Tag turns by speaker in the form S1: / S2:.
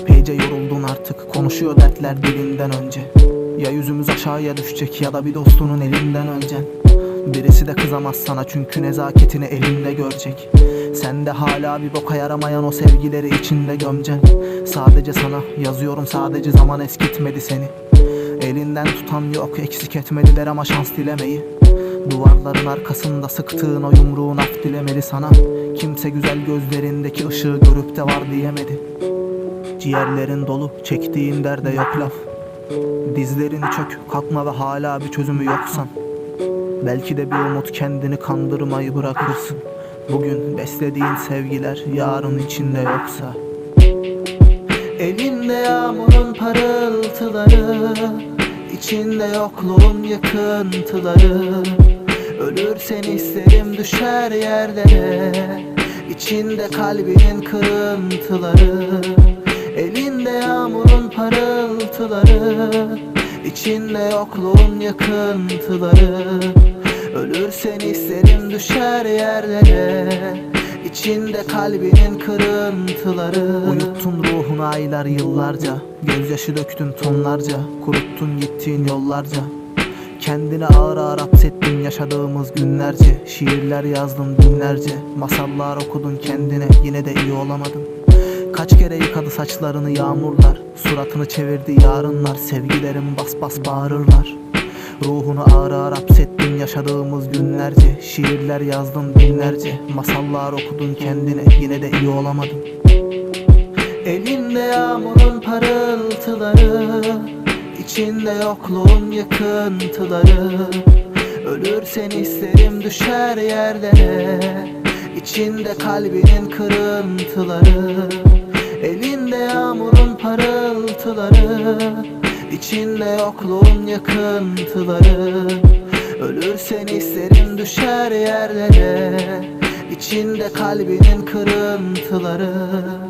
S1: Epeyce yoruldun artık, konuşuyor dertler dilinden önce. Ya yüzümüz aşağıya düşecek ya da bir dostunun elinden öleceksin. Birisi de kızamaz sana çünkü nezaketini elinde görecek. Sen de hala bir boka yaramayan o sevgileri içinde gömeceksin. Sadece sana yazıyorum, sadece zaman eskitmedi seni. Elinden tutan yok, eksik etmediler ama şans dilemeyi. Duvarların arkasında sıktığın o yumruğun af dilemedi sana. Kimse güzel gözlerindeki ışığı görüp de var diyemedi. Ciğerlerin dolu, çektiğin derde yok laf. Dizlerini çök, kalkma ve hala bir çözümü yoksan. Belki de bir umut, kendini kandırmayı bırakırsın. Bugün beslediğin sevgiler yarın içinde yoksa. Elinde yağmurun parıltıları, içinde yokluğun yıkıntıları. Ölürsen isterim düşer yerlere, içinde kalbinin kırıntıları. Elinde yağmurun parıltıları, içinde yokluğun yıkıntıları. Ölürsen isterim düşer yerlere, İçinde kalbinin kırıntıları. Uyuttun ruhunu aylar yıllarca, gözyaşı döktün tonlarca, kuruttun gittiğin yollarca. Kendini ağır ağır hapsettin yaşadığımız günlerce. Şiirler yazdın binlerce, masallar okudun kendine, yine de iyi olamadın. Kaç kere yıkadı saçlarını yağmurlar, suratını çevirdi yarınlar. Sevgilerim bas bas bağırırlar. Ruhunu ağır ağır hapsettin yaşadığımız günlerce. Şiirler yazdın binlerce, masallar okudun kendine, yine de iyi olamadın. Elinde yağmurun parıltıları, içinde yokluğun yıkıntıları. Ölürsen isterim düşer yerlere, İçinde kalbinin kırıntıları. Elinde yağmurun parıltıları, İçinde yokluğun yıkıntıları. Ölürsen isterim düşer yerlere, İçinde kalbinin kırıntıları.